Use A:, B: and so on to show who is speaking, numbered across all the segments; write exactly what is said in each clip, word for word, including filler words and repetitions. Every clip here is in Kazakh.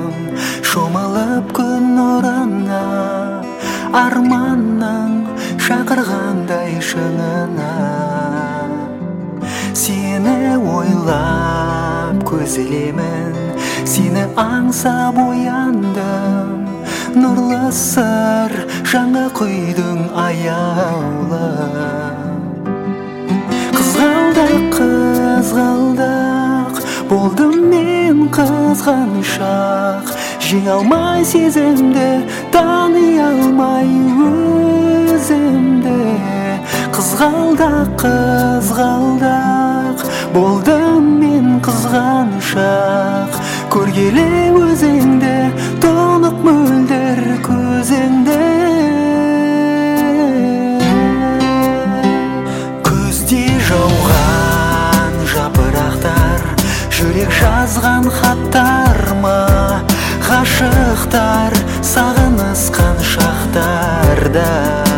A: шомылып күн нұрына, арманның шақырғандай шыңына. Сені ойлап көз ілемін, сені аңсап ояндым. Нұрлы сыр жаңа құйдың аяулы. Қызғалдақ, қызғалдақ, болдым мен қызғаншақ. Жеңе алмай сезімді, тани алмай өзімді. Қызғалдақ, қызғалдақ, болдым мен қызғаншақ. Көргелі өзіңді, тұнық мөлдір көзіңді. Күзде жауған жапырақтар, жүрек жазған хаттар ма? Ғашықтар сағынысқан шақтарда.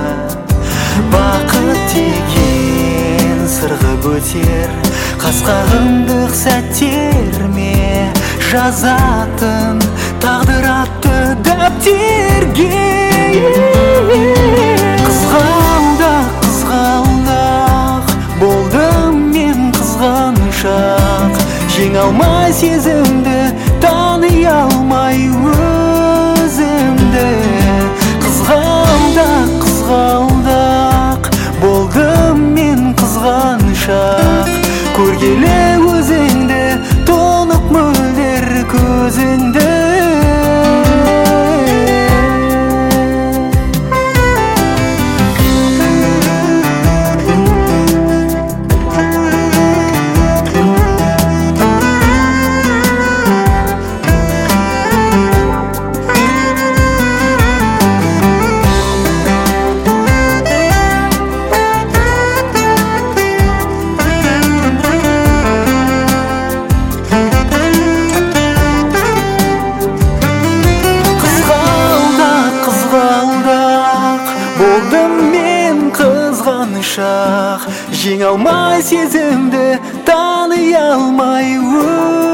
A: Бақыт деген сырғып өтер, қасқағындық сәттер ме? Жазатын тағдыр атты дәптерге. Қызғалдақ, қызғалдақ, болдым мен қызғаншақ. Жеңе алмай сезімді, тани алмай өзімді. Қызғалдақ, қызғалдақ, болдым мен қызғаншақ. Көргелі өзіңді, тұнық мөлдір көзіңді. Болдым мен қызғаншақ, жеңе алмай сезімді, тани алмай